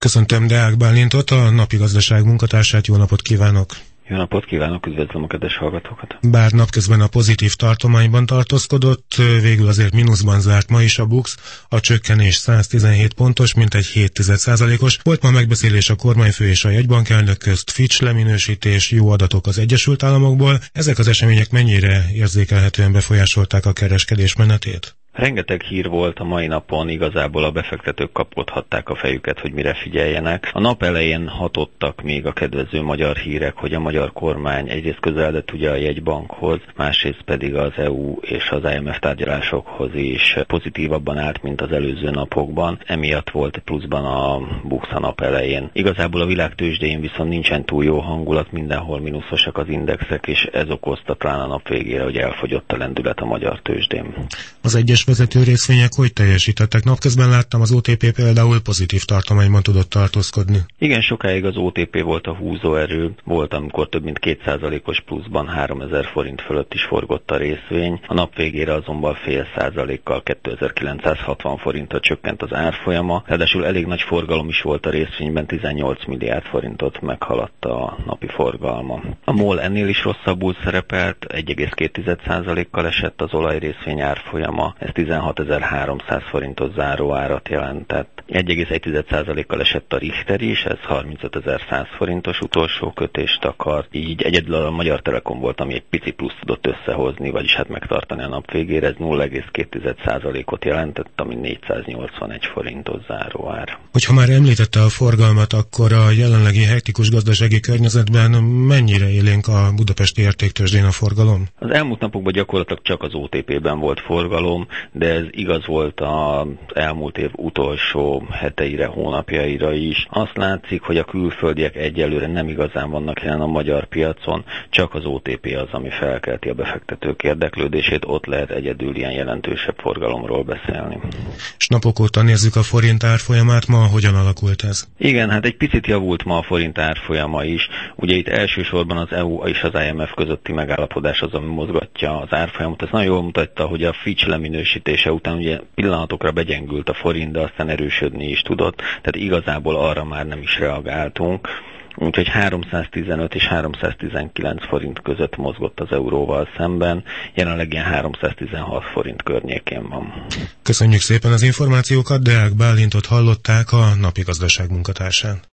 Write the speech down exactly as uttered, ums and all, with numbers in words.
Köszöntöm Deák Bálintot, a Napi Gazdaság munkatársát, jó napot kívánok! Jó napot kívánok, üdvözlöm a kedves hallgatókat! Bár napközben a pozitív tartományban tartózkodott, végül azért mínuszban zárt ma is a BUX, a csökkenés száztizenhét pontos, mintegy hét egész egy százalékos. Volt ma megbeszélés a kormányfő és a jegybankelnök közt, Fitch leminősítés, jó adatok az Egyesült Államokból. Ezek az események mennyire érzékelhetően befolyásolták a kereskedés menetét? Rengeteg hír volt a mai napon, igazából a befektetők kapkodhatták a fejüket, hogy mire figyeljenek. A nap elején hatottak még a kedvező magyar hírek, hogy a magyar kormány egyrészt közeledett ugye a jegybankhoz, másrészt pedig az é u és az i em ef tárgyalásokhoz is pozitívabban állt, mint az előző napokban. Emiatt volt pluszban a BUX a nap elején. Igazából a világtőzsdén viszont nincsen túl jó hangulat, mindenhol mínuszosak az indexek, és ez okozta talán a nap végére, hogy elfogyott a lendület a magyar tőzsdén. Az egyes vezető részvények hogy teljesítettek? Napközben láttam, az o té pé például pozitív tartományban tudott tartózkodni. Igen, sokáig az o té pé volt a húzóerő, volt amikor több mint két százalékos pluszban háromezer forint fölött is forgott a részvény. A nap végére azonban fél százalékkal kétezer-kilencszázhatvan forintra csökkent az árfolyama, ráadásul elég nagy forgalom is volt a részvényben, tizennyolc milliárd forintot meghaladta a napi forgalma. A MOL ennél is rosszabbul szerepelt, egy egész két százalékkal esett az olaj részvény árfolyama, ez tizenhatezer-háromszáz forintos záróárat jelentett. egy egész egy százalékkal esett a Richter is, ez harmincötezer-száz forintos utolsó kötést akar. Így egyedül a Magyar Telekom volt, ami egy pici plusz tudott összehozni, vagyis hát megtartani a nap végére, ez nulla egész két százalékot jelentett, ami négyszáznyolcvanegy forintos záróár. Hogyha már említette a forgalmat, akkor a jelenlegi hektikus gazdasági környezetben mennyire élénk a budapesti értéktőzsdén a forgalom? Az elmúlt napokban gyakorlatilag csak az o té pében volt forgalom, de ez igaz volt az elmúlt év utolsó heteire, hónapjaira is. Azt látszik, hogy a külföldiek egyelőre nem igazán vannak jelen a magyar piacon, csak az o té pé az, ami felkelti a befektetők érdeklődését, ott lehet egyedül ilyen jelentősebb forgalomról beszélni. És napok óta nézzük a forint árfolyamát, ma hogyan alakult ez? Igen, hát egy picit javult ma a forint árfolyama is. Ugye itt elsősorban az é u és az i em ef közötti megállapodás az, ami mozgatja az árfolyamot. Ez nagyon jól mutatta, hogy a Fitch leminősítése után ugye pillanatokra begyengült a forint, de aztán erősödni is tudott, tehát igazából arra már nem is reagáltunk. Úgyhogy háromszáztizenöt és háromszáztizenkilenc forint között mozgott az euróval szemben, jelenleg ilyen háromszáztizenhat forint környékén van. Köszönjük szépen az információkat, Deák Bálintot hallották, a Napi Gazdaság munkatársán.